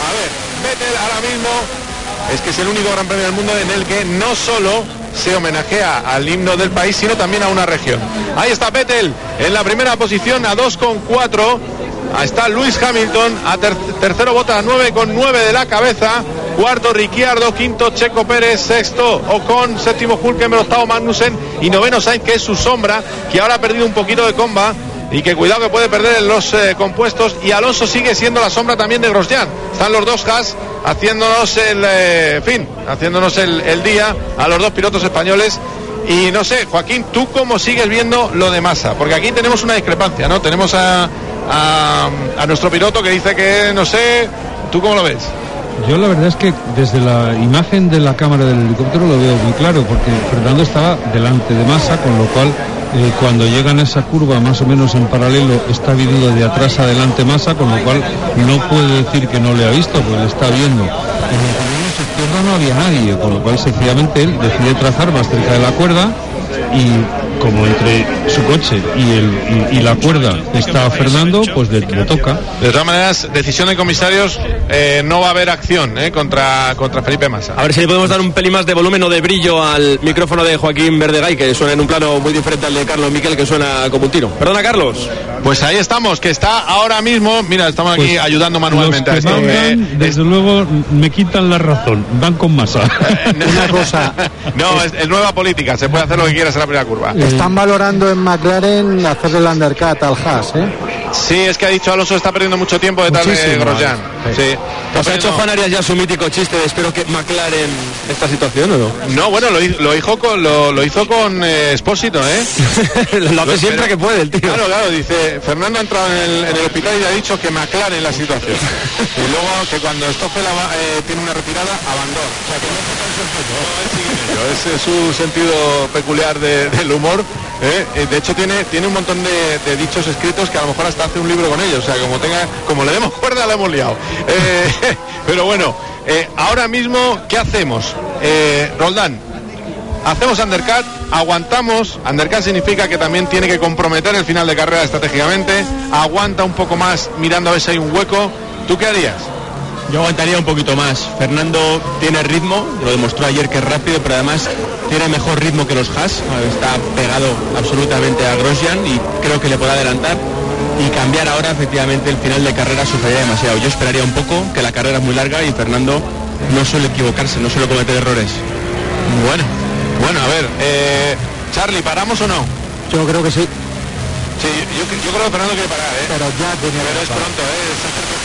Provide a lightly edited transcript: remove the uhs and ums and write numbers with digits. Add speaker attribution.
Speaker 1: A ver, Vettel ahora mismo es que es el único Gran Premio del mundo en el que no solo se homenajea al himno del país, sino también a una región. Ahí está Vettel en la primera posición a 2,4. Ahí está Lewis Hamilton, a tercero Bottas, 9,9 de la cabeza. Cuarto Ricciardo, quinto Checo Pérez, sexto Ocon, séptimo Hülkenberg, octavo Magnussen y noveno Sainz, que es su sombra, que ahora ha perdido un poquito de comba y que cuidado que puede perder en los compuestos. Y Alonso sigue siendo la sombra también de Grosjean. Están los dos Haas haciéndonos haciéndonos el día a los dos pilotos españoles. Y no sé, Joaquín, ¿tú cómo sigues viendo lo de Massa? Porque aquí tenemos una discrepancia, ¿no? Tenemos a nuestro piloto que dice que, no sé, ¿tú cómo lo ves?
Speaker 2: Yo la verdad es que desde la imagen de la cámara del helicóptero lo veo muy claro, porque Fernando estaba delante de Massa, con lo cual cuando llegan a esa curva más o menos en paralelo está viniendo de atrás adelante Massa, con lo cual no puede decir que no le ha visto, porque le está viendo. En el camino izquierdo no había nadie, con lo cual sencillamente él decide trazar más cerca de la cuerda, y como entre su coche y la cuerda está Fernando, pues le toca.
Speaker 1: De todas maneras, decisión de comisarios, no va a haber acción contra Felipe Massa.
Speaker 3: A ver si le podemos dar un pelín más de volumen o de brillo al micrófono de Joaquín Verdegay, que suena en un plano muy diferente al de Carlos Miquel, que suena como un tiro. Perdona, Carlos.
Speaker 1: Pues ahí estamos, que está ahora mismo, mira, estamos aquí ayudando manualmente a esto.
Speaker 2: Desde luego me quitan la razón, van con Massa.
Speaker 1: Una cosa. No, es nueva política, se puede hacer lo que quieras en la primera curva.
Speaker 4: Están valorando en McLaren hacerle el undercut al Haas, ¿eh?
Speaker 1: Sí, es que ha dicho Alonso está perdiendo mucho tiempo detrás de Grosjean. Sí.
Speaker 3: Pues ha hecho Juan Arias ya su mítico chiste de espero que McLaren esta situación, ¿o no?
Speaker 1: No, bueno, lo hizo con Espósito, ¿eh?
Speaker 3: Lo hace siempre que puede el tío.
Speaker 1: Claro, dice, Fernando ha entrado en el hospital y le ha dicho que McLaren la situación. Y luego que cuando Stoffel tiene una retirada, abandona. O sea, que no es su sentido peculiar del humor. De hecho tiene un montón de dichos escritos que a lo mejor hasta hace un libro con ellos. O sea, como le demos cuerda, la hemos liado. Pero bueno, ahora mismo, ¿qué hacemos? Roldán, hacemos undercut, aguantamos. Undercut significa que también tiene que comprometer el final de carrera estratégicamente. Aguanta un poco más mirando a ver si hay un hueco. ¿Tú qué harías?
Speaker 5: Yo aguantaría un poquito más. Fernando tiene ritmo, lo demostró ayer que es rápido, pero además tiene mejor ritmo que los Haas. Está pegado absolutamente a Grosjean y creo que le puede adelantar. Y cambiar ahora, efectivamente, el final de carrera sufriría demasiado. Yo esperaría un poco, que la carrera es muy larga y Fernando no suele equivocarse, no suele cometer errores.
Speaker 1: Bueno, a ver, Charlie, ¿paramos o no?
Speaker 4: Yo creo que sí.
Speaker 1: Sí, yo creo que Fernando quiere parar, ¿eh?
Speaker 4: Pero ya tiene.
Speaker 1: Pero es pronto, ¿eh?